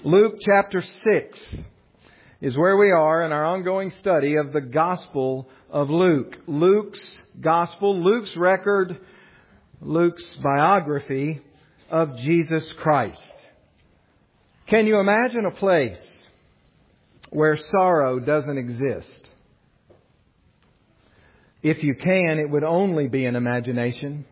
Luke chapter 6 is where we are in our ongoing study of the Gospel of Luke. Luke's Gospel, Luke's record, Luke's biography of Jesus Christ. Can you imagine a place where sorrow doesn't exist? If you can, it would only be an imagination.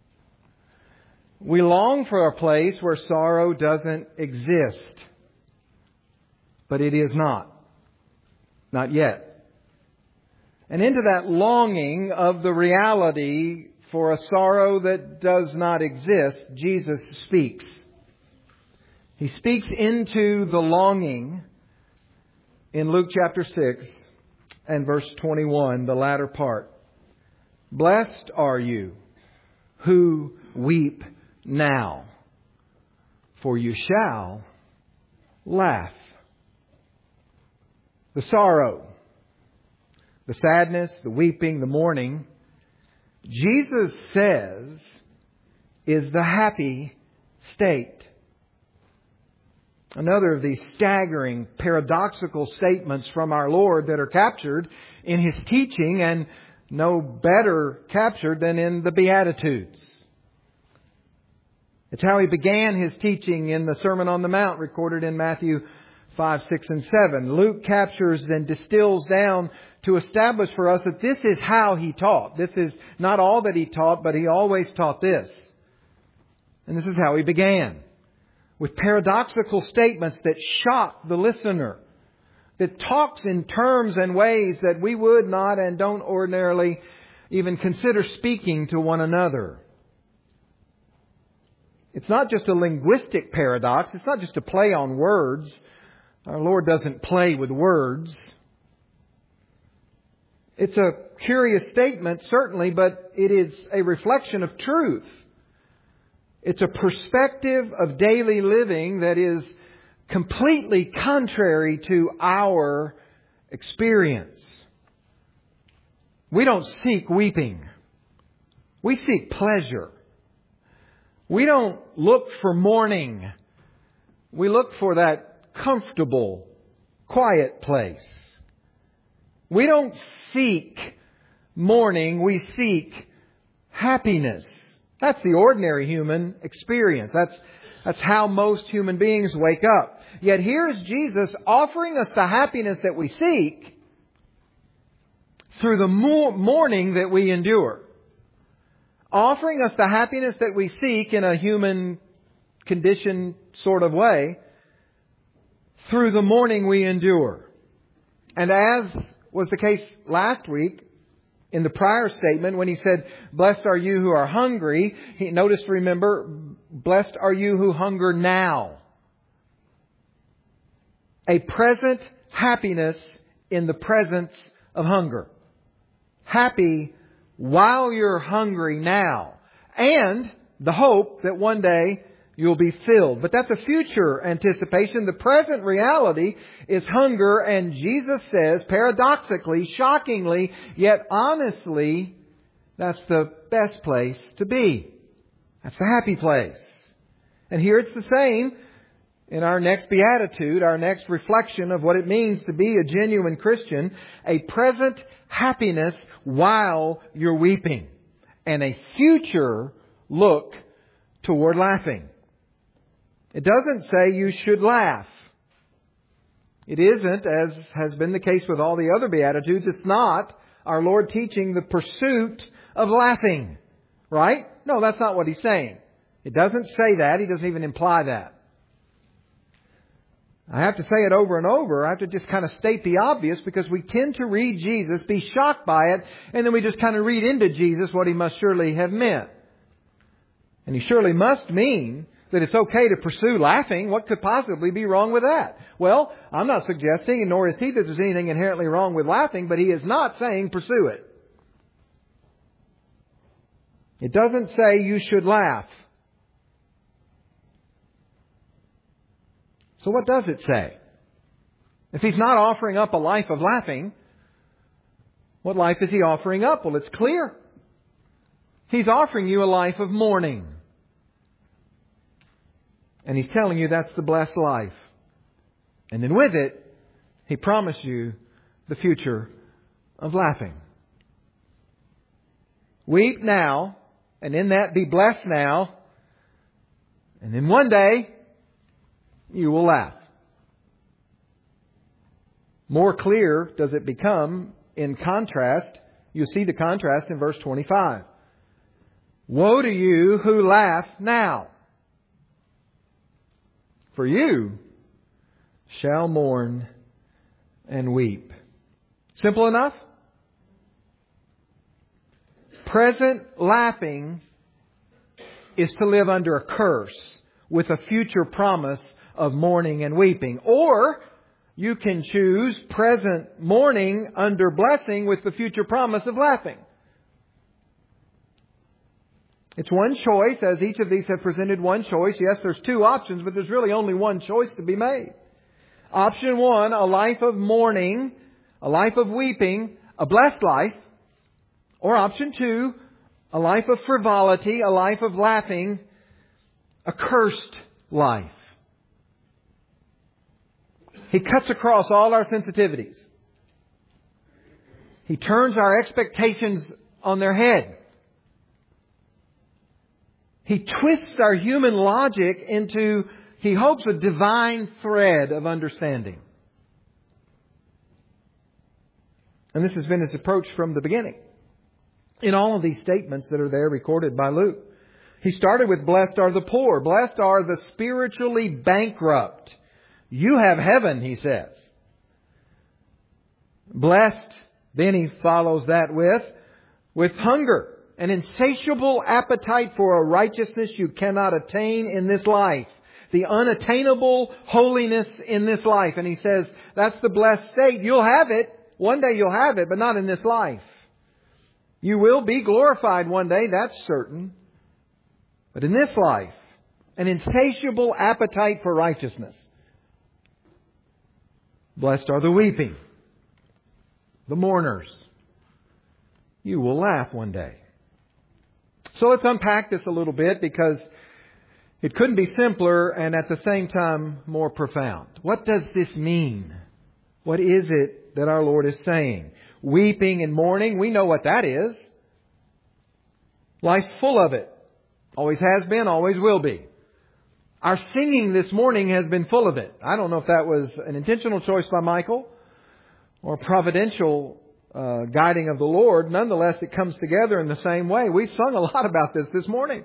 We long for a place where sorrow doesn't exist. But it is not. Not yet. And into that longing of the reality for a sorrow that does not exist, Jesus speaks. He speaks into the longing in Luke chapter 6 and verse 21, the latter part. Blessed are you who weep now, for you shall laugh. The sorrow, the sadness, the weeping, the mourning, Jesus says is the happy state. Another of these staggering, paradoxical statements from our Lord that are captured in His teaching and no better captured than in the Beatitudes. It's how He began His teaching in the Sermon on the Mount recorded in Matthew 5, 6, and 7. Luke captures and distills down to establish for us that this is how He taught. This is not all that He taught, but He always taught this. And this is how He began. With paradoxical statements that shock the listener. That talks in terms and ways that we would not and don't ordinarily even consider speaking to one another. It's not just a linguistic paradox. It's not just a play on words. Our Lord doesn't play with words. It's a curious statement, certainly, but it is a reflection of truth. It's a perspective of daily living that is completely contrary to our experience. We don't seek weeping. We seek pleasure. We don't look for mourning. We look for that comfortable, quiet place. We don't seek mourning. We seek happiness. That's the ordinary human experience. That's how most human beings wake up. Yet here is Jesus offering us the happiness that we seek through the mourning that we endure. Offering us the happiness that we seek in a human condition sort of way through the mourning we endure. And as was the case last week, in the prior statement, when He said, blessed are you who are hungry, remember, blessed are you who hunger now. A present happiness in the presence of hunger. Happy while you're hungry now. And the hope that one day you'll be filled. But that's a future anticipation. The present reality is hunger, and Jesus says, paradoxically, shockingly, yet honestly, that's the best place to be. That's the happy place. And here it's the same in our next beatitude, our next reflection of what it means to be a genuine Christian, a present happiness while you're weeping, and a future look toward laughing. It doesn't say you should laugh. It isn't, as has been the case with all the other Beatitudes, it's not our Lord teaching the pursuit of laughing. Right? No, that's not what He's saying. It doesn't say that. He doesn't even imply that. I have to say it over and over. I have to just kind of state the obvious because we tend to read Jesus, be shocked by it, and then we just kind of read into Jesus what He must surely have meant. And He surely must mean that it's okay to pursue laughing. What could possibly be wrong with that? Well, I'm not suggesting, and nor is He, that there's anything inherently wrong with laughing, but He is not saying pursue it. It doesn't say you should laugh. So what does it say? If He's not offering up a life of laughing, what life is He offering up? Well, it's clear. He's offering you a life of mourning. And He's telling you that's the blessed life. And then with it, He promised you the future of laughing. Weep now, and in that be blessed now, and then one day you will laugh. More clear does it become in contrast. You see the contrast in verse 25. Woe to you who laugh now, for you shall mourn and weep. Simple enough? Present laughing is to live under a curse with a future promise of mourning and weeping. Or you can choose present mourning under blessing with the future promise of laughing. It's one choice, as each of these have presented one choice. Yes, there's two options, but there's really only one choice to be made. Option one, a life of mourning, a life of weeping, a blessed life. Or option two, a life of frivolity, a life of laughing, a cursed life. He cuts across all our sensitivities. He turns our expectations on their head. He twists our human logic into, he hopes, a divine thread of understanding. And this has been His approach from the beginning. In all of these statements that are there recorded by Luke. He started with blessed are the poor. Blessed are the spiritually bankrupt. You have heaven, He says. Blessed, then He follows that with hunger. An insatiable appetite for a righteousness you cannot attain in this life. The unattainable holiness in this life. And He says, that's the blessed state. You'll have it. One day you'll have it, but not in this life. You will be glorified one day, that's certain. But in this life, an insatiable appetite for righteousness. Blessed are the weeping, the mourners. You will laugh one day. So let's unpack this a little bit, because it couldn't be simpler and at the same time more profound. What does this mean? What is it that our Lord is saying? Weeping and mourning, we know what that is. Life's full of it. Always has been, always will be. Our singing this morning has been full of it. I don't know if that was an intentional choice by Michael or providential guiding of the Lord. Nonetheless, it comes together in the same way. We sung a lot about this morning.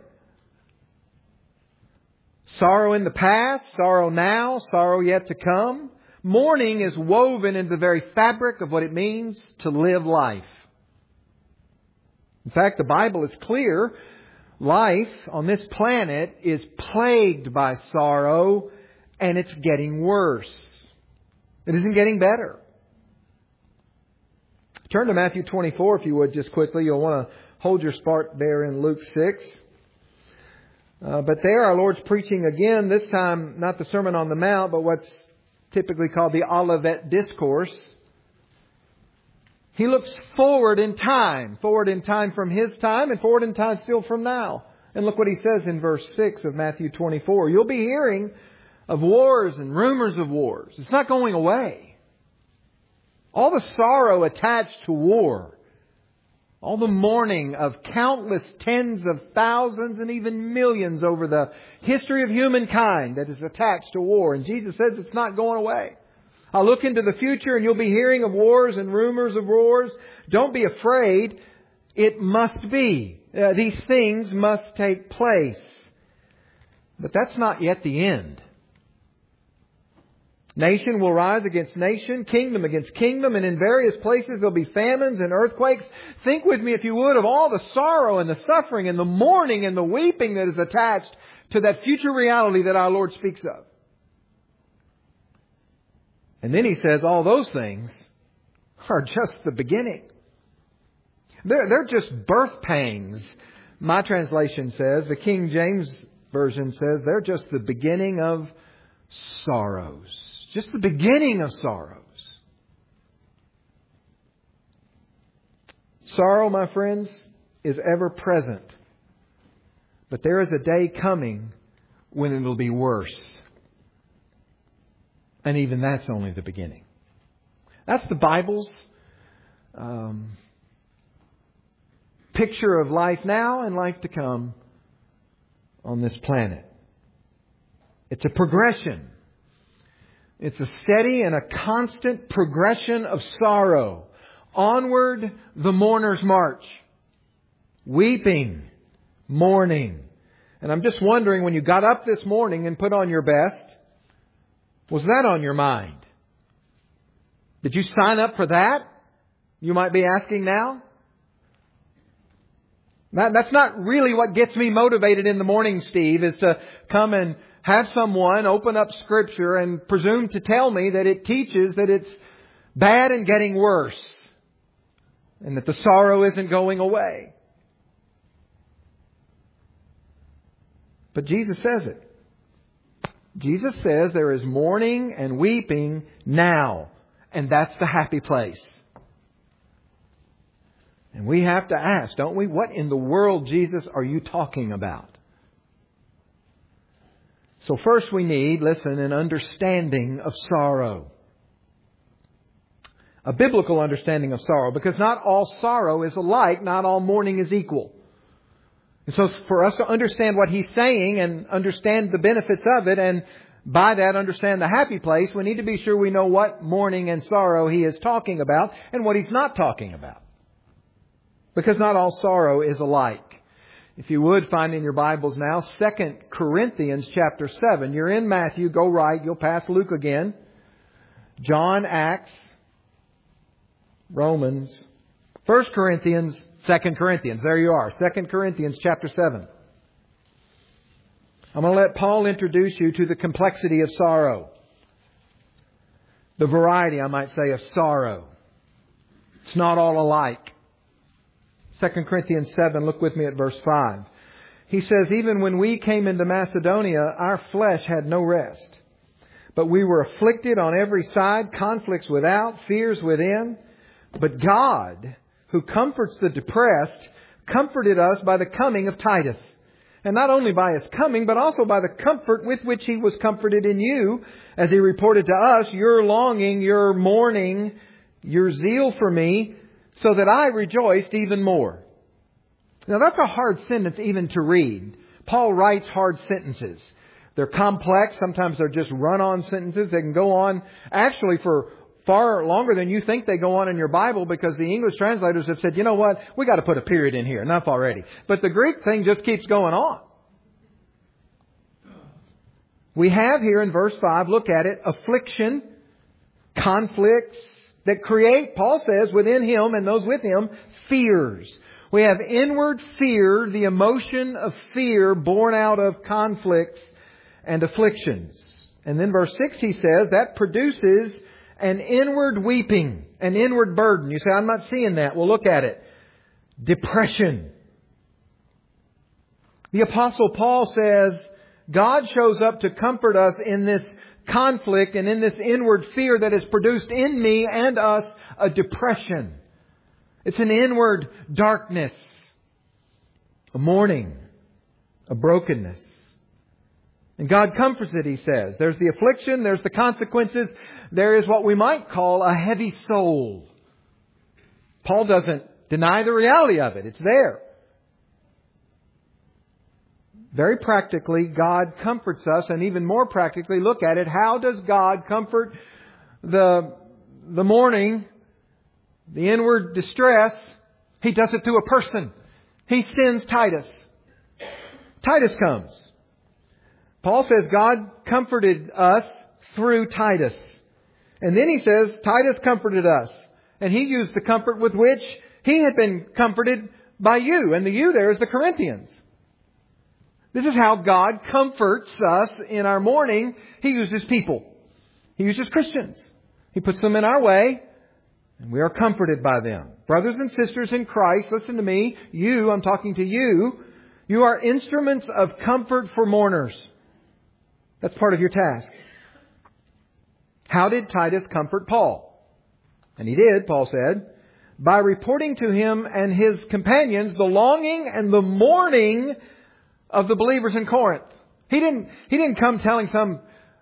Sorrow in the past, sorrow now, sorrow yet to come. Mourning is woven into the very fabric of what it means to live life. In fact, the Bible is clear. Life on this planet is plagued by sorrow, and it's getting worse. It isn't getting better. Turn to Matthew 24, if you would, just quickly. You'll want to hold your spot there in Luke 6. But there our Lord's preaching again, this time not the Sermon on the Mount, but what's typically called the Olivet Discourse. He looks forward in time from His time and forward in time still from now. And look what He says in verse 6 of Matthew 24. You'll be hearing of wars and rumors of wars. It's not going away. All the sorrow attached to war, all the mourning of countless tens of thousands and even millions over the history of humankind that is attached to war. And Jesus says it's not going away. I'll look into the future and you'll be hearing of wars and rumors of wars. Don't be afraid. It must be. These things must take place. But that's not yet the end. Nation will rise against nation, kingdom against kingdom, and in various places there'll be famines and earthquakes. Think with me, if you would, of all the sorrow and the suffering and the mourning and the weeping that is attached to that future reality that our Lord speaks of. And then He says all those things are just the beginning. They're just birth pangs. My translation says, the King James Version says, they're just the beginning of sorrows. Just the beginning of sorrows. Sorrow, my friends, is ever present. But there is a day coming when it will be worse. And even that's only the beginning. That's the Bible's picture of life now and life to come on this planet. It's a progression. It's a steady and a constant progression of sorrow. Onward the mourner's march. Weeping, mourning. And I'm just wondering, when you got up this morning and put on your best, was that on your mind? Did you sign up for that? You might be asking now. That's not really what gets me motivated in the morning, Steve, is to come and have someone open up Scripture and presume to tell me that it teaches that it's bad and getting worse, and that the sorrow isn't going away. But Jesus says it. Jesus says there is mourning and weeping now, and that's the happy place. And we have to ask, don't we? What in the world, Jesus, are you talking about? So first we need, listen, an understanding of sorrow. A biblical understanding of sorrow, because not all sorrow is alike, not all mourning is equal. And so for us to understand what He's saying and understand the benefits of it, and by that understand the happy place, we need to be sure we know what mourning and sorrow He is talking about and what He's not talking about. Because not all sorrow is alike. If you would, find in your Bibles now 2 Corinthians chapter 7. You're in Matthew, go right, you'll pass Luke again. John, Acts, Romans, 1 Corinthians, 2 Corinthians. There you are, 2 Corinthians chapter 7. I'm going to let Paul introduce you to the complexity of sorrow. The variety, I might say, of sorrow. It's not all alike. 2 Corinthians 7, look with me at verse 5. He says, even when we came into Macedonia, our flesh had no rest. But we were afflicted on every side, conflicts without, fears within. But God, who comforts the depressed, comforted us by the coming of Titus. And not only by His coming, but also by the comfort with which He was comforted in you, as He reported to us your longing, your mourning, your zeal for me, so that I rejoiced even more. Now that's a hard sentence even to read. Paul writes hard sentences. They're complex. Sometimes they're just run-on sentences. They can go on actually for far longer than you think they go on in your Bible, because the English translators have said, you know what, we got to put a period in here. Enough already. But the Greek thing just keeps going on. We have here in verse 5, look at it, affliction, conflicts that create, Paul says, within him and those with him, fears. We have inward fear, the emotion of fear born out of conflicts and afflictions. And then verse 6 he says, that produces an inward weeping, an inward burden. You say, I'm not seeing that. Well, look at it. Depression. The Apostle Paul says, God shows up to comfort us in this conflict and in this inward fear that has produced in me and us a depression. It's an inward darkness, a mourning, a brokenness. And God comforts it, he says. There's the affliction, there's the consequences, there is what we might call a heavy soul. Paul doesn't deny the reality of it. It's there. Very practically, God comforts us, and even more practically, look at it. How does God comfort the mourning, the inward distress? He does it through a person. He sends Titus. Titus comes. Paul says God comforted us through Titus. And then he says Titus comforted us. And he used the comfort with which he had been comforted by you. And the you there is the Corinthians. This is how God comforts us in our mourning. He uses people. He uses Christians. He puts them in our way, and we are comforted by them. Brothers and sisters in Christ, listen to me. You, I'm talking to you. You are instruments of comfort for mourners. That's part of your task. How did Titus comfort Paul? And he did, Paul said, by reporting to him and his companions the longing and the mourning of the believers in Corinth. He didn't come telling some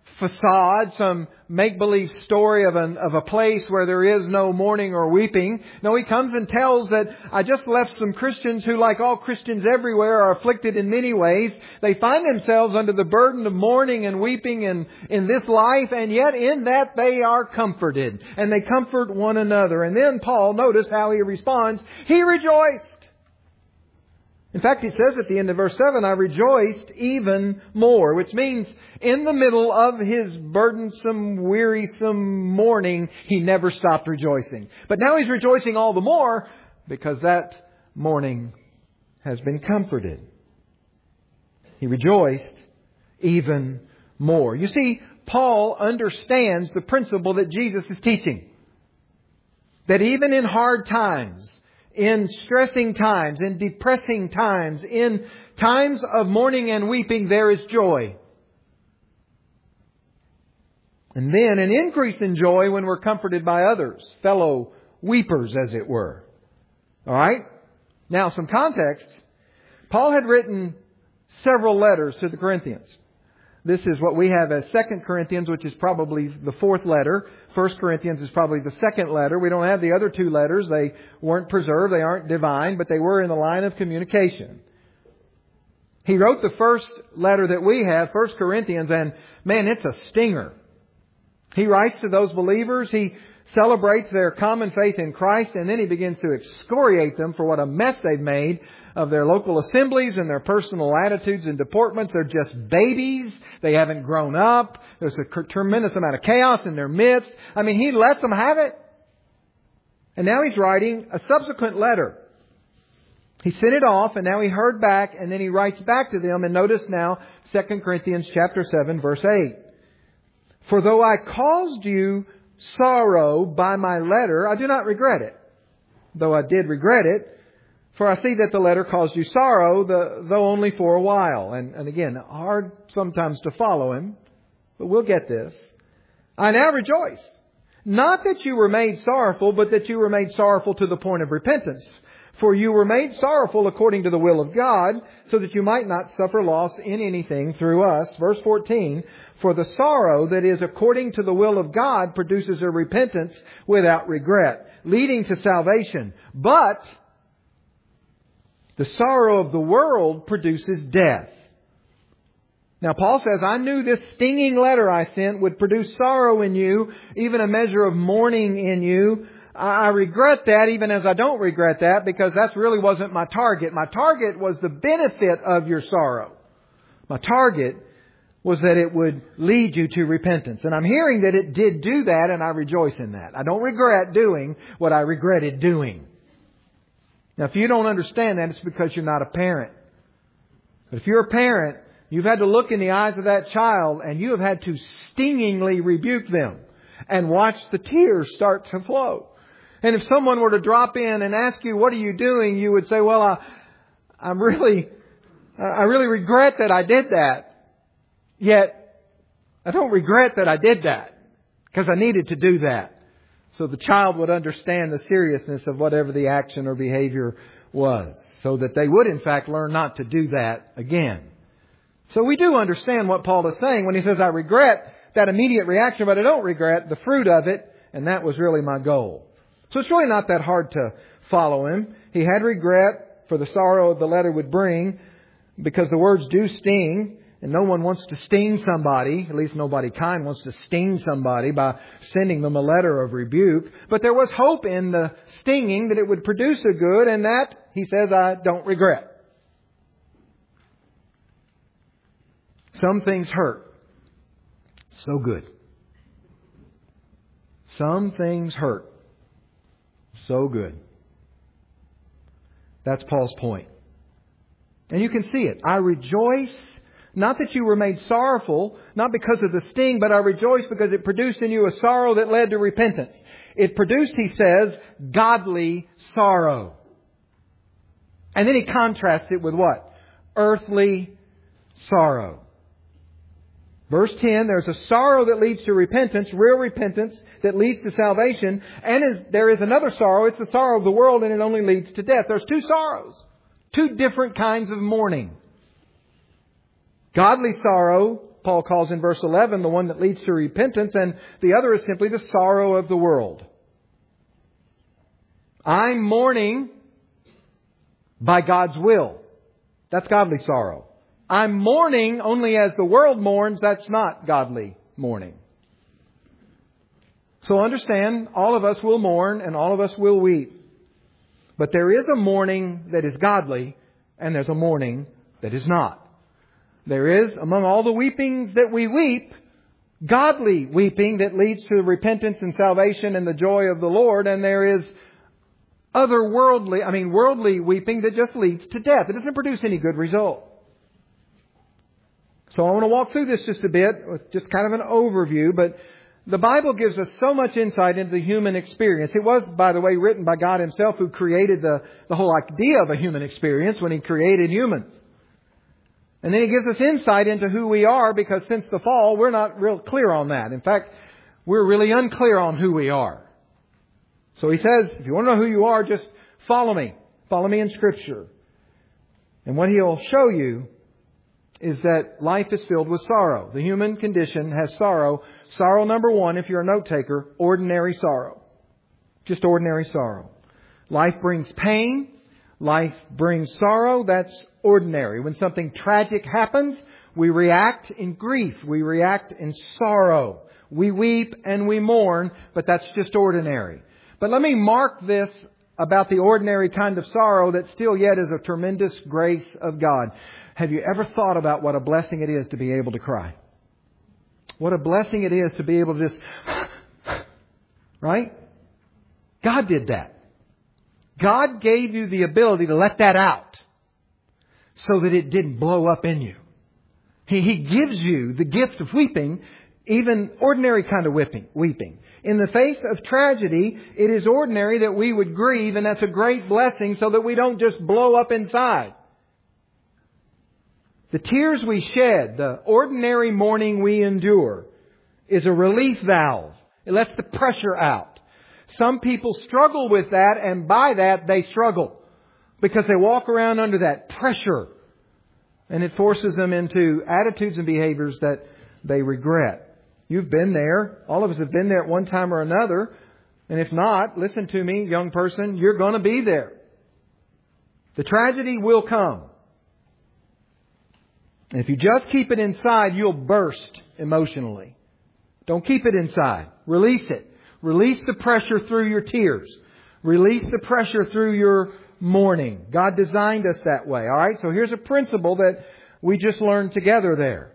facade, some make-believe story of a place where there is no mourning or weeping. No, He comes and tells that I just left some Christians who, like all Christians everywhere, are afflicted in many ways. They find themselves under the burden of mourning and weeping in this life, and yet in that they are comforted. And they comfort one another. And then Paul, notice how he responds. He rejoiced. In fact, he says at the end of verse 7, I rejoiced even more, which means in the middle of his burdensome, wearisome mourning, he never stopped rejoicing. But now he's rejoicing all the more because that mourning has been comforted. He rejoiced even more. You see, Paul understands the principle that Jesus is teaching. That even in hard times, in stressing times, in depressing times, in times of mourning and weeping, there is joy. And then an increase in joy when we're comforted by others, fellow weepers, as it were. All right? Now, some context. Paul had written several letters to the Corinthians. This is what we have as 2 Corinthians, which is probably the fourth letter. 1 Corinthians is probably the second letter. We don't have the other two letters. They weren't preserved. They aren't divine, but they were in the line of communication. He wrote the first letter that we have, 1 Corinthians, and man, it's a stinger. He writes to those believers. He celebrates their common faith in Christ, and then he begins to excoriate them for what a mess they've made of their local assemblies and their personal attitudes and deportments. They're just babies. They haven't grown up. There's a tremendous amount of chaos in their midst. I mean, he lets them have it. And now he's writing a subsequent letter. He sent it off, and now he heard back, and then he writes back to them. And notice now 2 Corinthians chapter 7, verse 8. For though I caused you sorrow by my letter, I do not regret it, though I did regret it. For I see that the letter caused you sorrow, though only for a while. And again, hard sometimes to follow him, but we'll get this. I now rejoice, not that you were made sorrowful, but that you were made sorrowful to the point of repentance. For you were made sorrowful according to the will of God, so that you might not suffer loss in anything through us. Verse 14, for the sorrow that is according to the will of God produces a repentance without regret, leading to salvation. But the sorrow of the world produces death. Now, Paul says, I knew this stinging letter I sent would produce sorrow in you, even a measure of mourning in you. I regret that, even as I don't regret that, because that really wasn't my target. My target was the benefit of your sorrow. My target was that it would lead you to repentance. And I'm hearing that it did do that, and I rejoice in that. I don't regret doing what I regretted doing. Now, if you don't understand that, it's because you're not a parent. But if you're a parent, you've had to look in the eyes of that child, and you have had to stingingly rebuke them and watch the tears start to flow. And if someone were to drop in and ask you, what are you doing? You would say, well, I really regret that I did that. Yet, I don't regret that I did that, because I needed to do that. So the child would understand the seriousness of whatever the action or behavior was, so that they would in fact learn not to do that again. So we do understand what Paul is saying when he says, I regret that immediate reaction, but I don't regret the fruit of it, and that was really my goal. So it's really not that hard to follow him. He had regret for the sorrow the letter would bring, because the words do sting. And no one wants to sting somebody, at least nobody kind wants to sting somebody by sending them a letter of rebuke. But there was hope in the stinging that it would produce a good, and that, he says, I don't regret. Some things hurt. So good. Some things hurt. So good. That's Paul's point. And you can see it. I rejoice, not that you were made sorrowful, not because of the sting, but I rejoice because it produced in you a sorrow that led to repentance. It produced, he says, godly sorrow. And then he contrasts it with what? Earthly sorrow. Verse 10, there's a sorrow that leads to repentance, real repentance that leads to salvation. And there is another sorrow. It's the sorrow of the world, and it only leads to death. There's two sorrows. Two different kinds of mourning. Godly sorrow Paul calls in verse 11, the one that leads to repentance, and the other is simply the sorrow of the world. I'm mourning by God's will. That's godly sorrow. I'm mourning only as the world mourns. That's not godly mourning. So understand, all of us will mourn and all of us will weep. But there is a mourning that is godly and there's a mourning that is not. There is, among all the weepings that we weep, godly weeping that leads to repentance and salvation and the joy of the Lord. And there is worldly weeping that just leads to death. It doesn't produce any good result. So I want to walk through this just a bit with just kind of an overview, but the Bible gives us so much insight into the human experience. It was, by the way, written by God Himself, who created the whole idea of a human experience when He created humans. And then He gives us insight into who we are, because since the fall, we're not real clear on that. In fact, we're really unclear on who we are. So He says, if you want to know who you are, just follow me. Follow me in Scripture. And what He'll show you is that life is filled with sorrow. The human condition has sorrow. Sorrow number one, if you're a note taker, ordinary sorrow. Just ordinary sorrow. Life brings pain. Life brings sorrow. That's ordinary. When something tragic happens, we react in grief. We react in sorrow. We weep and we mourn, but that's just ordinary. But let me mark this about the ordinary kind of sorrow that still yet is a tremendous grace of God. Have you ever thought about what a blessing it is to be able to cry? What a blessing it is to be able to just... Right? God did that. God gave you the ability to let that out so that it didn't blow up in you. He gives you the gift of weeping, even ordinary kind of weeping. In the face of tragedy, it is ordinary that we would grieve, and that's a great blessing so that we don't just blow up inside. The tears we shed, the ordinary mourning we endure, is a relief valve. It lets the pressure out. Some people struggle with that, and by that they struggle because they walk around under that pressure, and it forces them into attitudes and behaviors that they regret. You've been there. All of us have been there at one time or another. And if not, listen to me, young person, you're going to be there. The tragedy will come. And if you just keep it inside, you'll burst emotionally. Don't keep it inside. Release it. Release the pressure through your tears. Release the pressure through your mourning. God designed us that way. All right? So here's a principle that we just learned together there.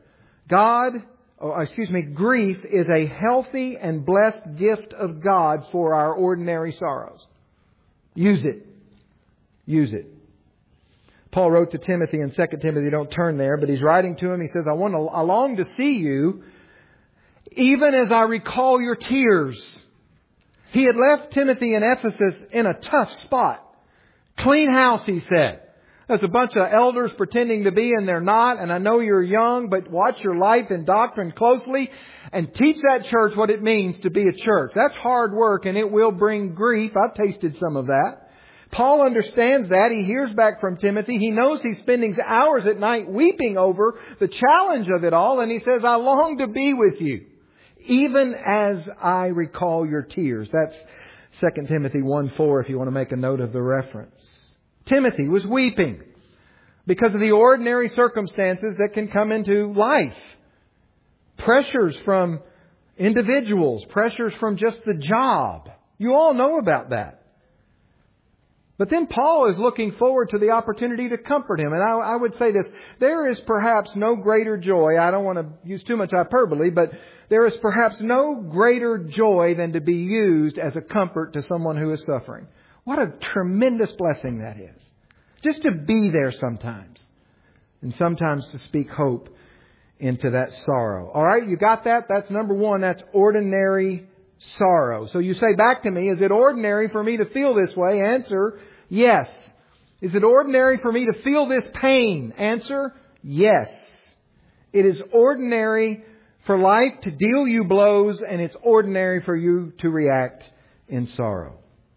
Grief is a healthy and blessed gift of God for our ordinary sorrows. Use it. Use it. Paul wrote to Timothy in 2 Timothy, don't turn there, but he's writing to him. He says, I long to see you, even as I recall your tears. He had left Timothy in Ephesus in a tough spot. Clean house, he said. There's a bunch of elders pretending to be and they're not. And I know you're young, but watch your life and doctrine closely and teach that church what it means to be a church. That's hard work and it will bring grief. I've tasted some of that. Paul understands that. He hears back from Timothy. He knows he's spending hours at night weeping over the challenge of it all. And he says, I long to be with you, even as I recall your tears. That's 2 Timothy 1:4 if you want to make a note of the reference. Timothy was weeping because of the ordinary circumstances that can come into life. Pressures from individuals, pressures from just the job. You all know about that. But then Paul is looking forward to the opportunity to comfort him. And I would say this, there is perhaps no greater joy. I don't want to use too much hyperbole, but there is perhaps no greater joy than to be used as a comfort to someone who is suffering. What a tremendous blessing that is. Just to be there sometimes. And sometimes to speak hope into that sorrow. All right, you got that? That's number one. That's ordinary sorrow. So you say back to me, is it ordinary for me to feel this way? Answer, yes. Is it ordinary for me to feel this pain? Answer, yes. It is ordinary for life to deal you blows, and it's ordinary for you to react in sorrow.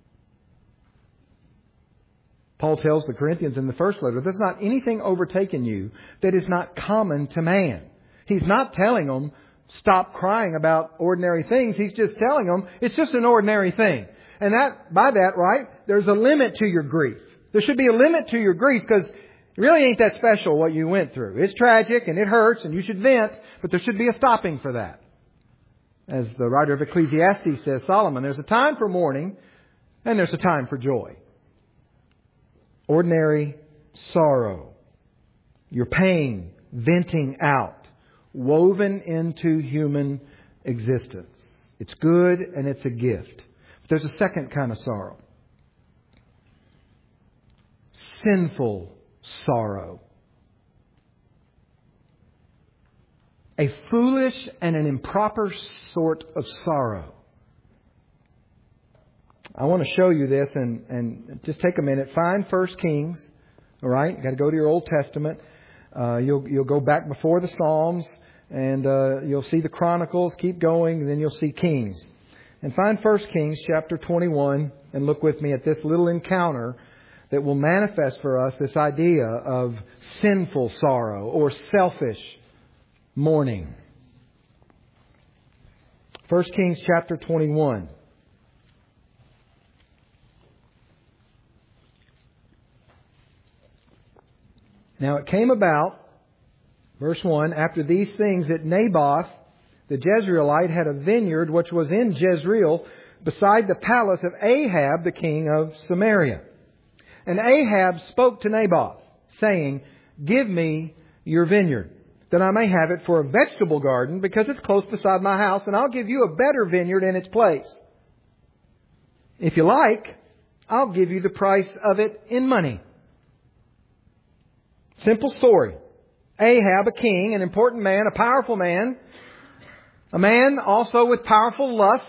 Paul tells the Corinthians in the first letter, there's not anything overtaken you that is not common to man. He's not telling them, stop crying about ordinary things. He's just telling them, it's just an ordinary thing. And by that, right, there's a limit to your grief. There should be a limit to your grief because it really ain't that special what you went through. It's tragic and it hurts and you should vent, but there should be a stopping for that. As the writer of Ecclesiastes says, Solomon, there's a time for mourning and there's a time for joy. Ordinary sorrow. Your pain venting out, woven into human existence. It's good and it's a gift. But there's a second kind of sorrow. Sinful sorrow. A foolish and an improper sort of sorrow. I want to show you this and just take a minute. Find 1 Kings. All right? You've got to go to your Old Testament. You'll go back before the Psalms and you'll see the Chronicles. Keep going and then you'll see Kings. And find 1 Kings chapter 21 and look with me at this little encounter that will manifest for us this idea of sinful sorrow or selfish mourning. 1 Kings chapter 21. Now it came about, verse 1, after these things that Naboth, the Jezreelite, had a vineyard which was in Jezreel beside the palace of Ahab, the king of Samaria. And Ahab spoke to Naboth, saying, give me your vineyard, that I may have it for a vegetable garden, because it's close beside my house, and I'll give you a better vineyard in its place. If you like, I'll give you the price of it in money. Simple story. Ahab, a king, an important man, a powerful man, a man also with powerful lusts,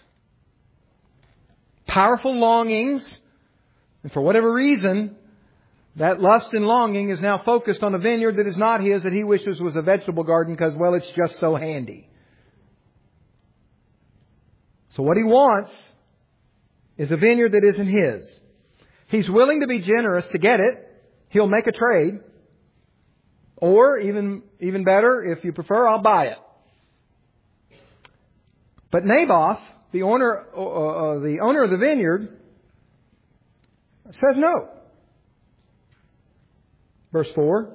powerful longings, and for whatever reason, that lust and longing is now focused on a vineyard that is not his, that he wishes was a vegetable garden because, well, it's just so handy. So what he wants is a vineyard that isn't his. He's willing to be generous to get it. He'll make a trade. Or, even better, if you prefer, I'll buy it. But Naboth, the owner of the vineyard, says no. Verse 4,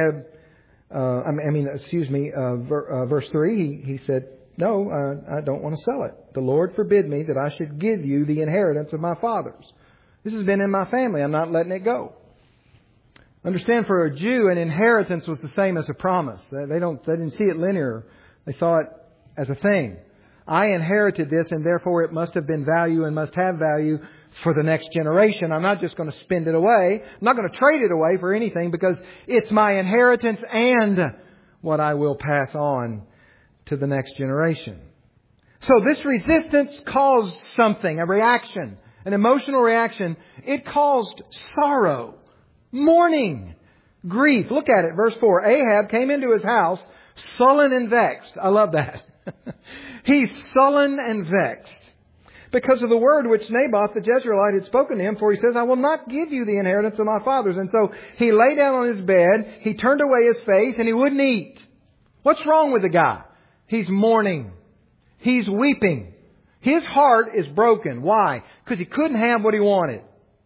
verse 3, he said, no, I don't want to sell it. The Lord forbid me that I should give you the inheritance of my fathers. This has been in my family. I'm not letting it go. Understand, for a Jew, an inheritance was the same as a promise. They didn't see it linear. They saw it as a thing. I inherited this, and therefore it must have been value and must have value for the next generation. I'm not just going to spend it away. I'm not going to trade it away for anything because it's my inheritance and what I will pass on to the next generation. So this resistance caused something, a reaction, an emotional reaction. It caused sorrow. Mourning, grief. Look at it, verse 4. Ahab came into his house sullen and vexed. I love that. He's sullen and vexed because of the word which Naboth the Jezreelite had spoken to him. For he says, I will not give you the inheritance of my fathers. And so he lay down on his bed. He turned away his face and he wouldn't eat. What's wrong with the guy? He's mourning. He's weeping. His heart is broken. Why? Because he couldn't have what he wanted.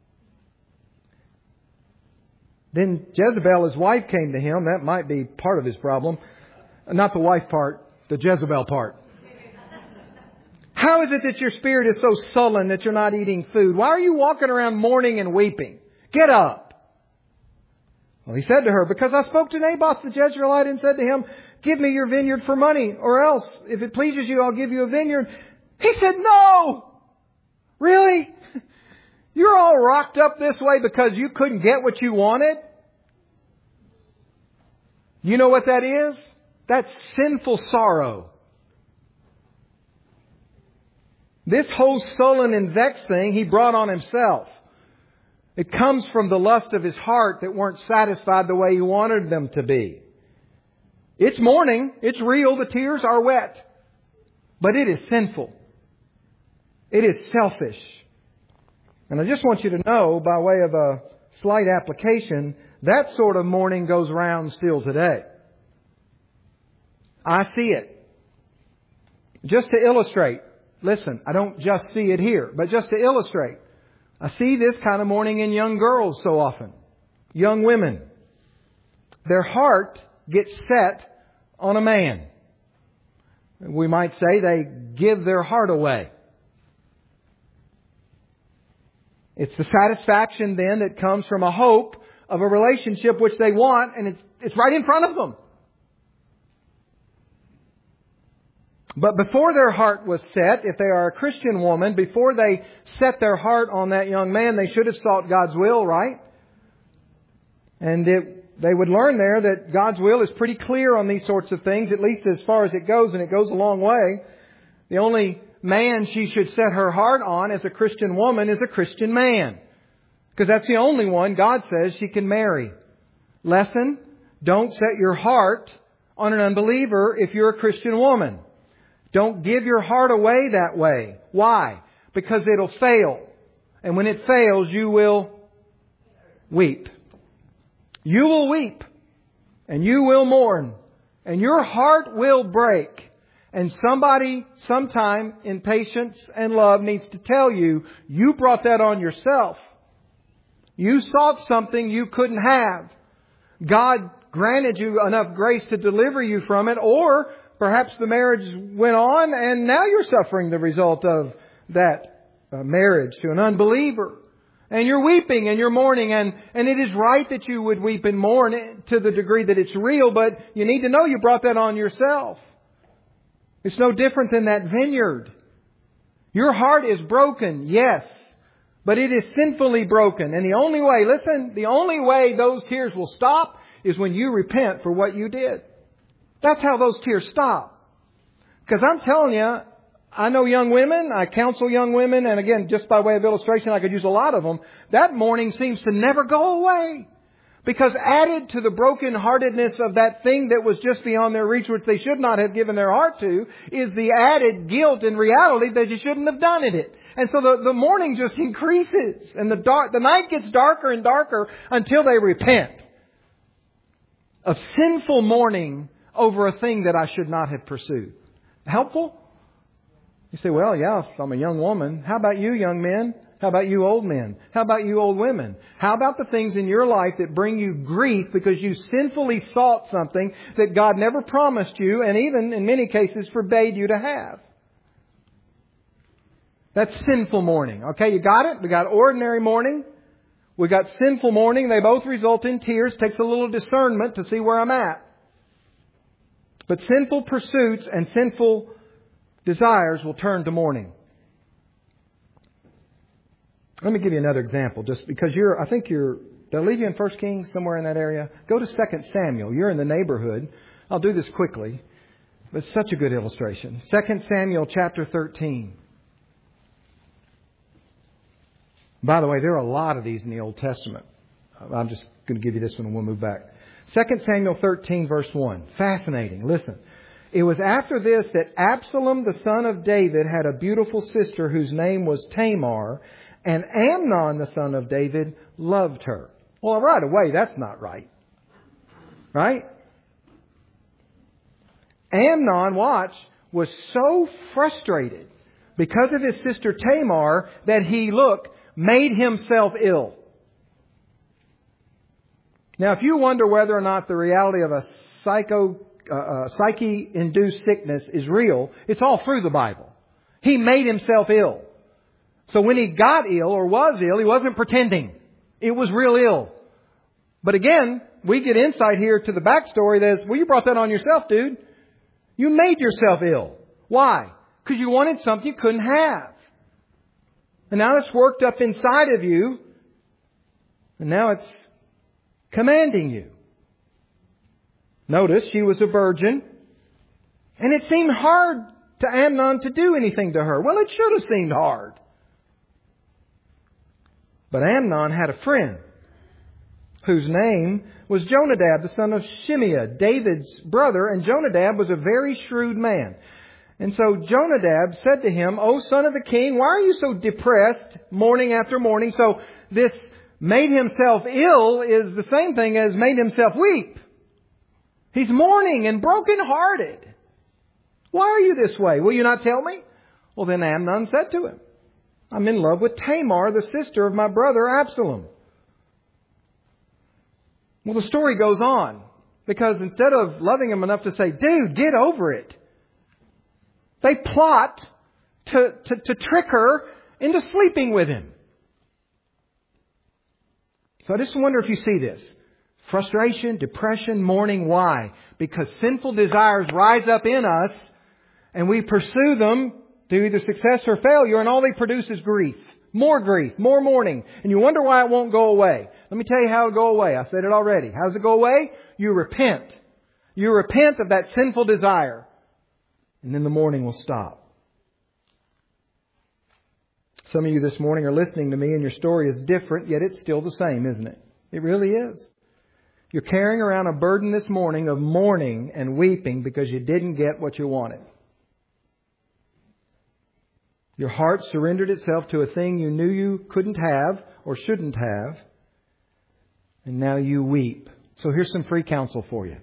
Then Jezebel, his wife, came to him. That might be part of his problem. Not the wife part, the Jezebel part. How is it that your spirit is so sullen that you're not eating food? Why are you walking around mourning and weeping? Get up. Well, he said to her, because I spoke to Naboth the Jezreelite and said to him, give me your vineyard for money, or else, if it pleases you, I'll give you a vineyard. He said, no! Really? You're all rocked up this way because you couldn't get what you wanted? You know what that is? That's sinful sorrow. This whole sullen and vexed thing he brought on himself. It comes from the lust of his heart that weren't satisfied the way he wanted them to be. It's mourning. It's real. The tears are wet. But it is sinful. It is selfish. And I just want you to know, by way of a slight application, that sort of mourning goes round still today. I see it. Just to illustrate, listen, I don't just see it here, but just to illustrate, I see this kind of mourning in young girls so often. Young women. Their heart gets set on a man. We might say they give their heart away. It's the satisfaction then that comes from a hope of a relationship which they want, and it's right in front of them. But before their heart was set, if they are a Christian woman, before they set their heart on that young man, they should have sought God's will, right? And they would learn there that God's will is pretty clear on these sorts of things, at least as far as it goes, and it goes a long way. The only man she should set her heart on as a Christian woman is a Christian man. Because that's the only one God says she can marry. Lesson, don't set your heart on an unbeliever if you're a Christian woman. Don't give your heart away that way. Why? Because it'll fail. And when it fails, you will weep. You will weep. And you will mourn. And your heart will break. And somebody, sometime in patience and love, needs to tell you, you brought that on yourself. You sought something you couldn't have. God granted you enough grace to deliver you from it, or perhaps the marriage went on and now you're suffering the result of that marriage to an unbeliever. And you're weeping and you're mourning, and it is right that you would weep and mourn to the degree that it's real, but you need to know you brought that on yourself. It's no different than that vineyard. Your heart is broken, yes, but it is sinfully broken. And the only way, listen, the only way those tears will stop is when you repent for what you did. That's how those tears stop. Because I'm telling you, I know young women, I counsel young women, and again, just by way of illustration, I could use a lot of them. That mourning seems to never go away. Because added to the brokenheartedness of that thing that was just beyond their reach, which they should not have given their heart to, is the added guilt and reality that you shouldn't have done it. And so the mourning just increases, and the night gets darker and darker until they repent of sinful mourning over a thing that I should not have pursued. Helpful? You say, well, yeah, if I'm a young woman. How about you, young men? How about you, old men? How about you, old women? How about the things in your life that bring you grief because you sinfully sought something that God never promised you and even, in many cases, forbade you to have? That's sinful mourning. Okay, you got it? We got ordinary mourning. We got sinful mourning. They both result in tears. Takes a little discernment to see where I'm at. But sinful pursuits and sinful desires will turn to mourning. Let me give you another example, just because did I leave you in 1 Kings, somewhere in that area? Go to 2 Samuel. You're in the neighborhood. I'll do this quickly, but it's such a good illustration. 2 Samuel chapter 13. By the way, there are a lot of these in the Old Testament. I'm just going to give you this one and we'll move back. 2 Samuel 13 verse 1. Fascinating. Listen. It was after this that Absalom, the son of David, had a beautiful sister whose name was Tamar, and Amnon, the son of David, loved her. Well, right away, that's not right. Right? Amnon, watch, was so frustrated because of his sister Tamar that he, made himself ill. Now, if you wonder whether or not the reality of a psyche-induced sickness is real, it's all through the Bible. He made himself ill. So when he got ill or was ill, he wasn't pretending. It was real ill. But again, we get insight here to the backstory that is, well, you brought that on yourself, dude. You made yourself ill. Why? Because you wanted something you couldn't have. And now it's worked up inside of you. And now it's commanding you. Notice she was a virgin. And it seemed hard to Amnon to do anything to her. Well, it should have seemed hard. But Amnon had a friend whose name was Jonadab, the son of Shimeah, David's brother. And Jonadab was a very shrewd man. And so Jonadab said to him, "O son of the king, why are you so depressed morning after morning?" So this made himself ill is the same thing as made himself weep. He's mourning and brokenhearted. Why are you this way? Will you not tell me? Well, then Amnon said to him, I'm in love with Tamar, the sister of my brother Absalom. Well, the story goes on, because instead of loving him enough to say, dude, get over it, they plot to trick her into sleeping with him. So I just wonder if you see this. Frustration, depression, mourning. Why? Because sinful desires rise up in us and we pursue them to either success or failure, and all they produce is grief. More mourning. And you wonder why it won't go away. Let me tell you how it'll go away. I said it already. How does it go away? You repent. You repent of that sinful desire. And then the mourning will stop. Some of you this morning are listening to me and your story is different, yet it's still the same, isn't it? It really is. You're carrying around a burden this morning of mourning and weeping because you didn't get what you wanted. Your heart surrendered itself to a thing you knew you couldn't have or shouldn't have. And now you weep. So here's some free counsel for you.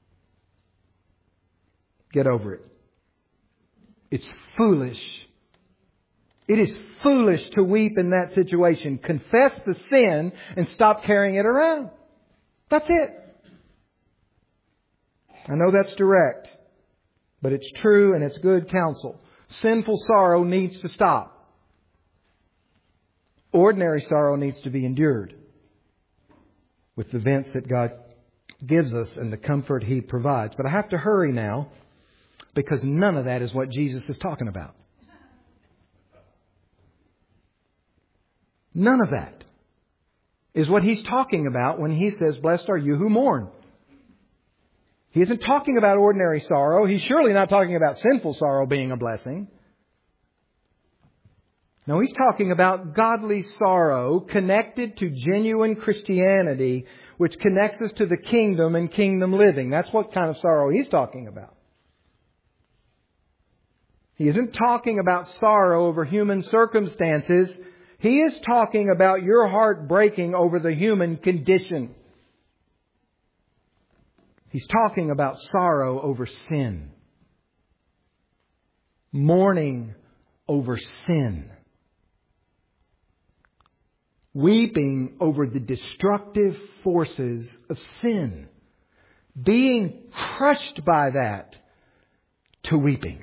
Get over it. It's foolish. It is foolish to weep in that situation. Confess the sin and stop carrying it around. That's it. I know that's direct, but it's true and it's good counsel. Sinful sorrow needs to stop. Ordinary sorrow needs to be endured with the vents that God gives us and the comfort He provides. But I have to hurry now because none of that is what Jesus is talking about. None of that is what He's talking about when He says, blessed are you who mourn. He isn't talking about ordinary sorrow. He's surely not talking about sinful sorrow being a blessing. No, He's talking about godly sorrow connected to genuine Christianity, which connects us to the kingdom and kingdom living. That's what kind of sorrow He's talking about. He isn't talking about sorrow over human circumstances. He is talking about your heart breaking over the human condition. He's talking about sorrow over sin. Mourning over sin. Weeping over the destructive forces of sin. Being crushed by that to weeping.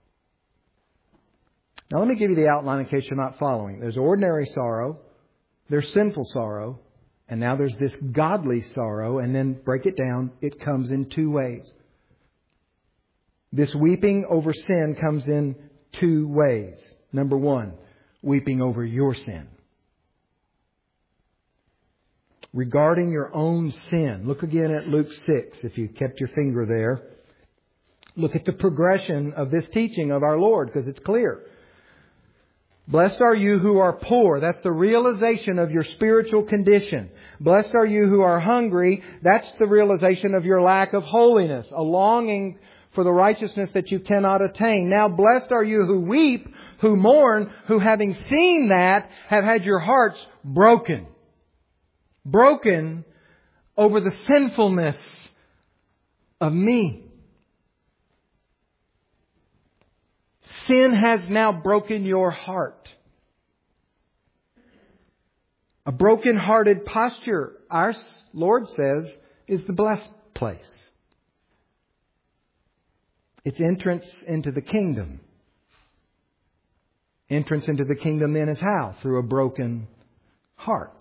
Now let me give you the outline in case you're not following. There's ordinary sorrow, there's sinful sorrow, and now there's this godly sorrow, and then break it down, it comes in two ways. This weeping over sin comes in two ways. Number one, weeping over your sin. Regarding your own sin. Look again at Luke 6, if you kept your finger there. Look at the progression of this teaching of our Lord, because it's clear. Blessed are you who are poor. That's the realization of your spiritual condition. Blessed are you who are hungry. That's the realization of your lack of holiness, a longing for the righteousness that you cannot attain. Now, blessed are you who weep, who mourn, who having seen that, have had your hearts broken. Broken over the sinfulness of me. Sin has now broken your heart. A broken-hearted posture, our Lord says, is the blessed place. It's entrance into the kingdom. Entrance into the kingdom then is how? Through a broken heart.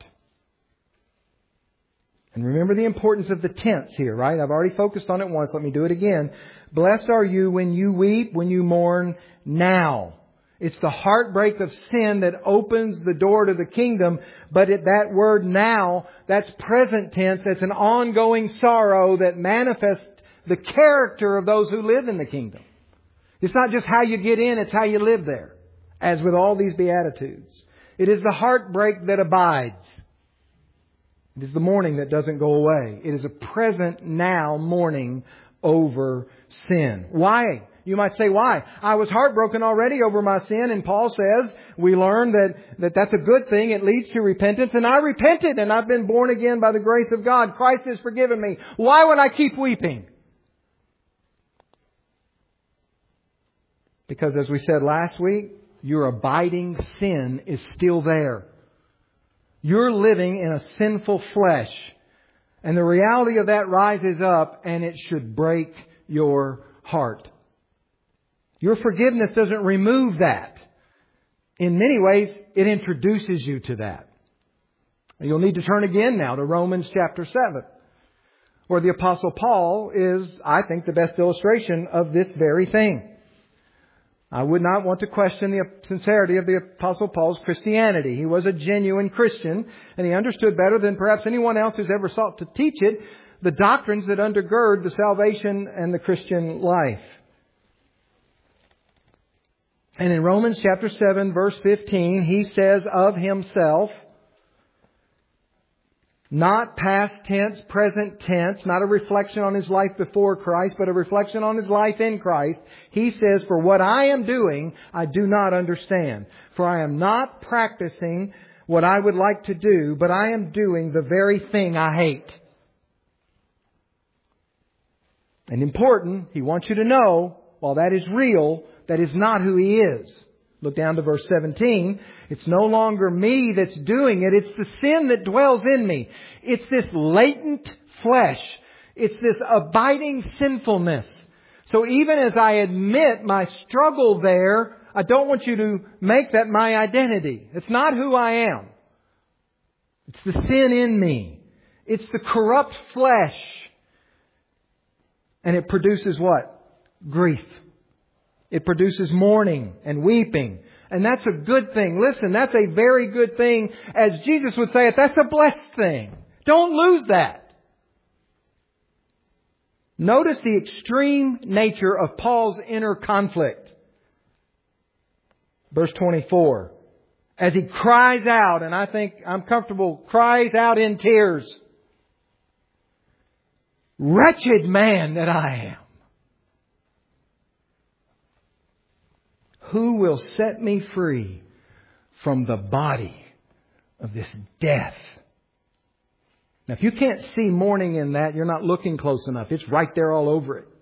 And remember the importance of the tense here, right? I've already focused on it once. Let me do it again. Blessed are you when you weep, when you mourn now. It's the heartbreak of sin that opens the door to the kingdom. But that word now, that's present tense. It's an ongoing sorrow that manifests the character of those who live in the kingdom. It's not just how you get in, it's how you live there. As with all these Beatitudes. It is the heartbreak that abides. It is the mourning that doesn't go away. It is a present now mourning over sin. Why? You might say, why? I was heartbroken already over my sin, and Paul says we learn that that's a good thing. It leads to repentance, and I repented, and I've been born again by the grace of God. Christ has forgiven me. Why would I keep weeping? Because as we said last week, your abiding sin is still there. You're living in a sinful flesh. And the reality of that rises up, and it should break your heart. Your forgiveness doesn't remove that. In many ways, it introduces you to that. You'll need to turn again now to Romans chapter 7, where the Apostle Paul is, I think, the best illustration of this very thing. I would not want to question the sincerity of the Apostle Paul's Christianity. He was a genuine Christian, and he understood better than perhaps anyone else who's ever sought to teach it the doctrines that undergird the salvation and the Christian life. And in Romans chapter 7, verse 15, he says of himself, not past tense, present tense, not a reflection on his life before Christ, but a reflection on his life in Christ. He says, for what I am doing, I do not understand. For I am not practicing what I would like to do, but I am doing the very thing I hate. And important, he wants you to know, while that is real, that is not who he is. Look down to verse 17. It's no longer me that's doing it. It's the sin that dwells in me. It's this latent flesh. It's this abiding sinfulness. So even as I admit my struggle there, I don't want you to make that my identity. It's not who I am. It's the sin in me. It's the corrupt flesh. And it produces what? Grief. It produces mourning and weeping. And that's a good thing. Listen, that's a very good thing. As Jesus would say it, that's a blessed thing. Don't lose that. Notice the extreme nature of Paul's inner conflict. Verse 24. As he cries out, and I think I'm comfortable, cries out in tears. Wretched man that I am. Who will set me free from the body of this death? Now, if you can't see mourning in that, you're not looking close enough. It's right there all over it.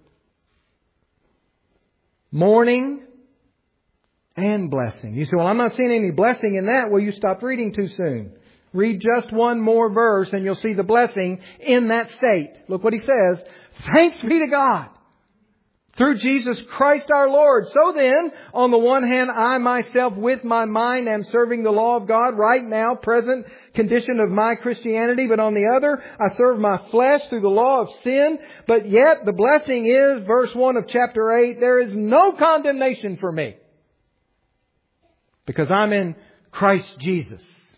Mourning and blessing. You say, well, I'm not seeing any blessing in that. Well, you stopped reading too soon. Read just one more verse and you'll see the blessing in that state. Look what he says. Thanks be to God. Through Jesus Christ our Lord. So then, on the one hand, I myself with my mind am serving the law of God right now, present condition of my Christianity. But on the other, I serve my flesh through the law of sin. But yet, the blessing is, verse 1 of chapter 8, there is no condemnation for me. Because I'm in Christ Jesus.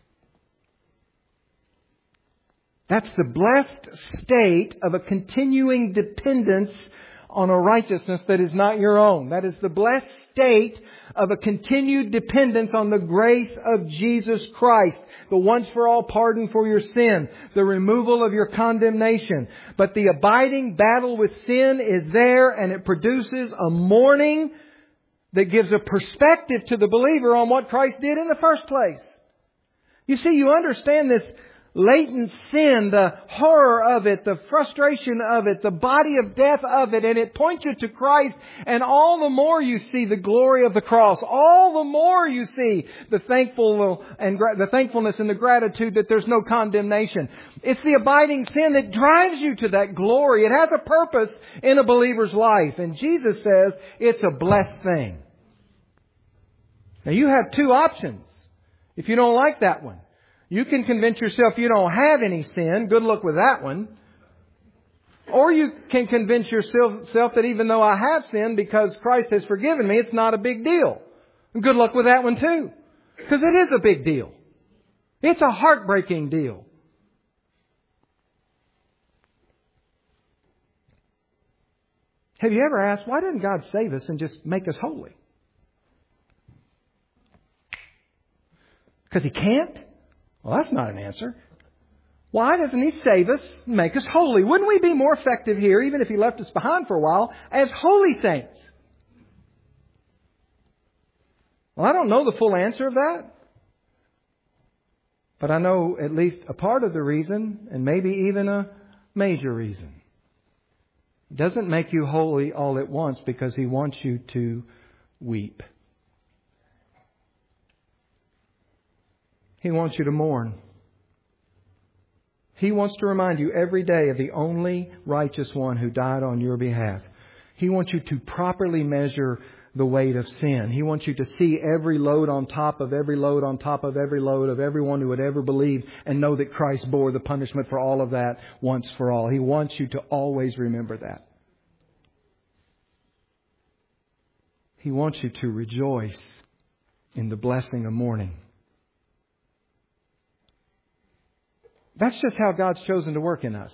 That's the blessed state of a continuing dependence on a righteousness that is not your own. That is the blessed state of a continued dependence on the grace of Jesus Christ. The once for all pardon for your sin. The removal of your condemnation. But the abiding battle with sin is there, and it produces a mourning that gives a perspective to the believer on what Christ did in the first place. You see, you understand this latent sin, the horror of it, the frustration of it, the body of death of it, and it points you to Christ, and all the more you see the glory of the cross, all the more you see the thankfulness and the gratitude that there's no condemnation. It's the abiding sin that drives you to that glory. It has a purpose in a believer's life, and Jesus says it's a blessed thing. Now you have two options if you don't like that one. You can convince yourself you don't have any sin. Good luck with that one. Or you can convince yourself that even though I have sinned, because Christ has forgiven me, it's not a big deal. And good luck with that one too. Because it is a big deal. It's a heartbreaking deal. Have you ever asked, why didn't God save us and just make us holy? Because He can't? Well, that's not an answer. Why doesn't He save us and make us holy? Wouldn't we be more effective here, even if He left us behind for a while, as holy saints? Well, I don't know the full answer of that. But I know at least a part of the reason, and maybe even a major reason. It doesn't make you holy all at once because He wants you to weep. He wants you to mourn. He wants to remind you every day of the only righteous one who died on your behalf. He wants you to properly measure the weight of sin. He wants you to see every load on top of every load on top of every load of everyone who had ever believed and know that Christ bore the punishment for all of that once for all. He wants you to always remember that. He wants you to rejoice in the blessing of mourning. That's just how God's chosen to work in us.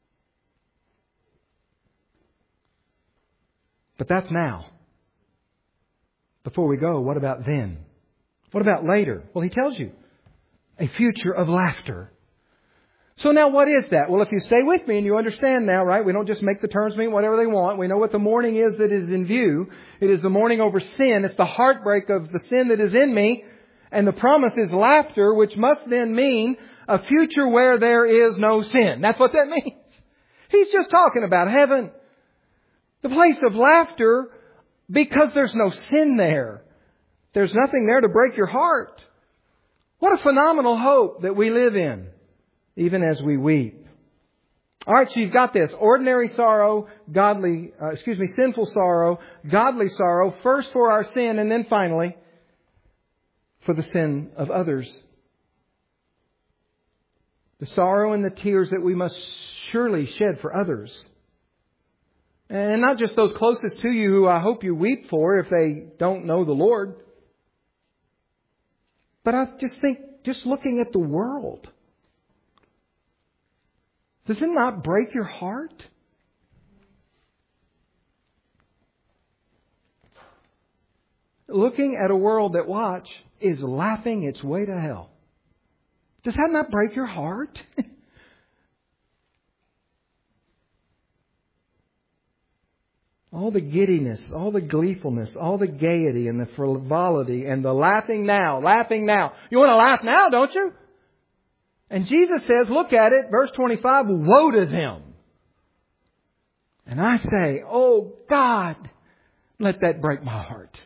But that's now. Before we go, what about then? What about later? Well, He tells you. A future of laughter. So now what is that? Well, if you stay with me and you understand now, right? We don't just make the terms mean whatever they want. We know what the mourning is that is in view. It is the mourning over sin. It's the heartbreak of the sin that is in me. And the promise is laughter, which must then mean a future where there is no sin. That's what that means. He's just talking about heaven. The place of laughter, because there's no sin there. There's nothing there to break your heart. What a phenomenal hope that we live in, even as we weep. All right, so you've got this. Ordinary sorrow, sinful sorrow, godly sorrow, first for our sin, and then finally for the sin of others. The sorrow and the tears that we must surely shed for others. And not just those closest to you who I hope you weep for if they don't know the Lord. But I just think, just looking at the world, does it not break your heart? Looking at a world that, watch, is laughing its way to hell. Does that not break your heart? All the giddiness, all the gleefulness, all the gaiety and the frivolity and the laughing now. You want to laugh now, don't you? And Jesus says, look at it, verse 25, woe to them. And I say, oh God, let that break my heart.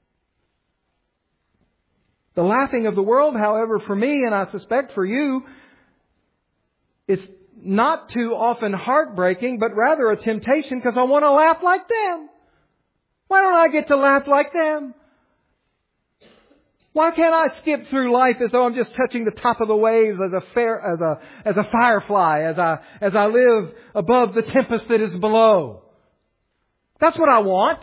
The laughing of the world, however, for me, and I suspect for you, is not too often heartbreaking, but rather a temptation because I want to laugh like them. Why don't I get to laugh like them? Why can't I skip through life as though I'm just touching the top of the waves as a firefly, as I live above the tempest that is below? That's what I want.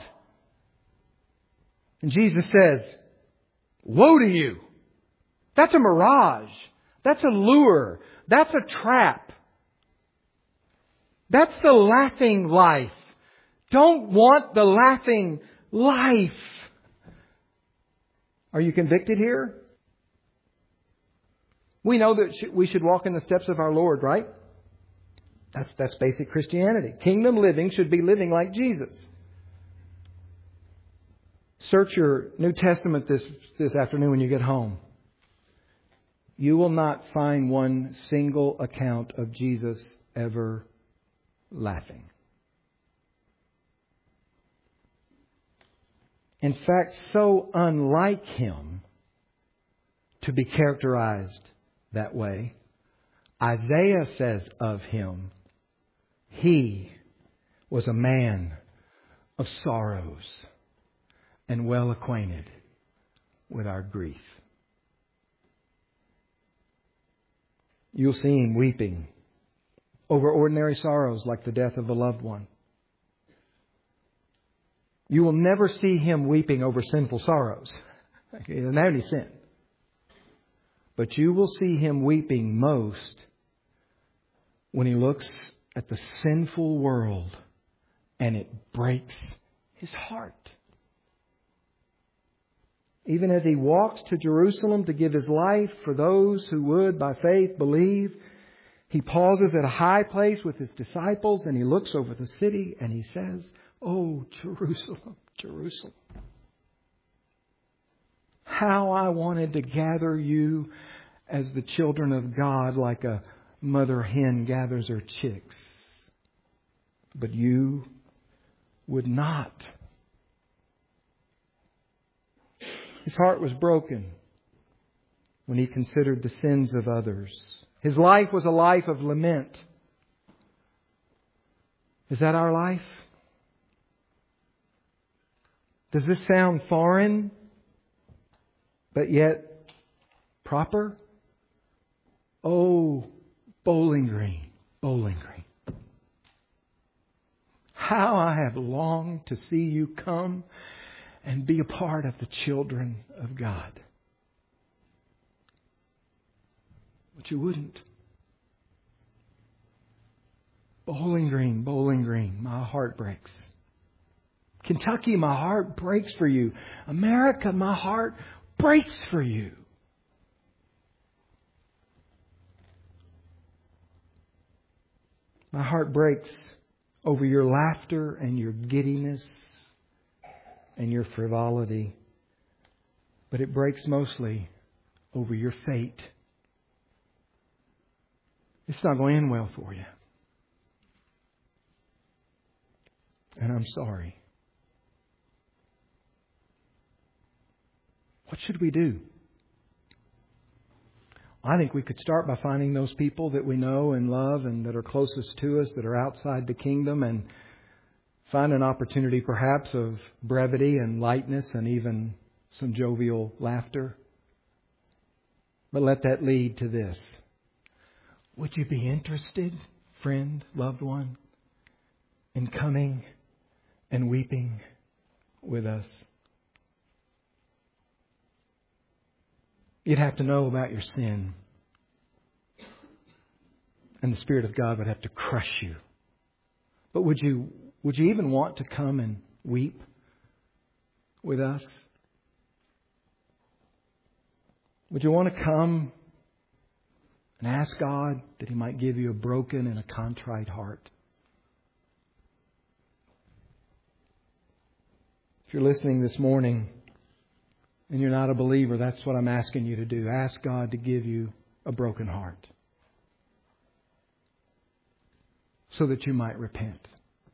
And Jesus says, woe to you. That's a mirage. That's a lure. That's a trap. That's the laughing life. Don't want the laughing life. Are you convicted here? We know that we should walk in the steps of our Lord, right? That's basic Christianity. Kingdom living should be living like Jesus. Search your New Testament this afternoon when you get home. You will not find one single account of Jesus ever laughing. In fact, so unlike Him to be characterized that way, Isaiah says of Him, He was a man of sorrows and well acquainted with our grief. You'll see Him weeping over ordinary sorrows like the death of a loved one. You will never see Him weeping over sinful sorrows. He doesn't have any sin. But you will see Him weeping most when He looks at the sinful world and it breaks His heart. Even as He walks to Jerusalem to give His life for those who would by faith believe, He pauses at a high place with His disciples and He looks over the city and He says, oh, Jerusalem, Jerusalem, how I wanted to gather you as the children of God like a mother hen gathers her chicks. But you would not. His heart was broken when he considered the sins of others. His life was a life of lament. Is that our life? Does this sound foreign, but yet proper? Oh, Bowling Green, Bowling Green. How I have longed to see you come and be a part of the children of God. But you wouldn't. Bowling Green, Bowling Green, my heart breaks. Kentucky, my heart breaks for you. America, my heart breaks for you. My heart breaks over your laughter and your giddiness and your frivolity. But it breaks mostly over your fate. It's not going to end well for you. And I'm sorry. What should we do? I think we could start by finding those people that we know and love and that are closest to us, that are outside the kingdom, and find an opportunity perhaps of brevity and lightness and even some jovial laughter. But let that lead to this. Would you be interested, friend, loved one, in coming and weeping with us? You'd have to know about your sin. And the Spirit of God would have to crush you. But would you even want to come and weep with us? Would you want to come and ask God that He might give you a broken and a contrite heart? If you're listening this morning and you're not a believer, that's what I'm asking you to do. Ask God to give you a broken heart so that you might repent.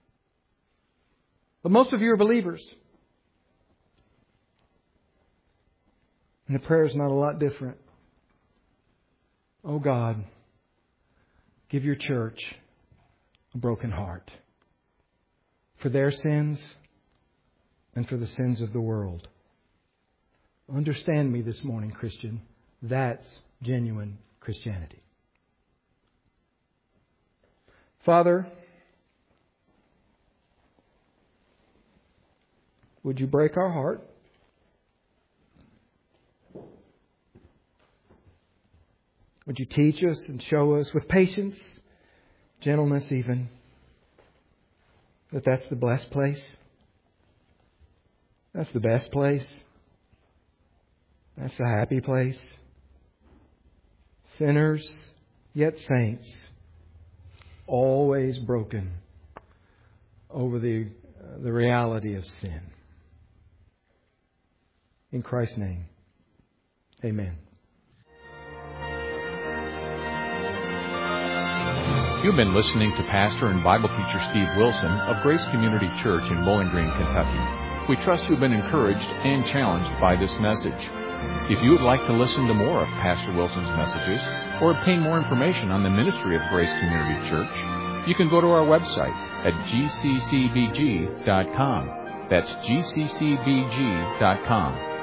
But most of you are believers. And the prayer is not a lot different. Oh God, give your church a broken heart for their sins and for the sins of the world. Understand me this morning, Christian. That's genuine Christianity. Father, would you break our heart? Would you teach us and show us with patience, gentleness even, that that's the blessed place? That's the best place. That's the happy place. Sinners, yet saints, always broken over the reality of sin. In Christ's name, amen. You've been listening to Pastor and Bible teacher Steve Wilson of Grace Community Church in Bowling Green, Kentucky. We trust you've been encouraged and challenged by this message. If you would like to listen to more of Pastor Wilson's messages or obtain more information on the ministry of Grace Community Church, you can go to our website at gccbg.com. That's gccbg.com.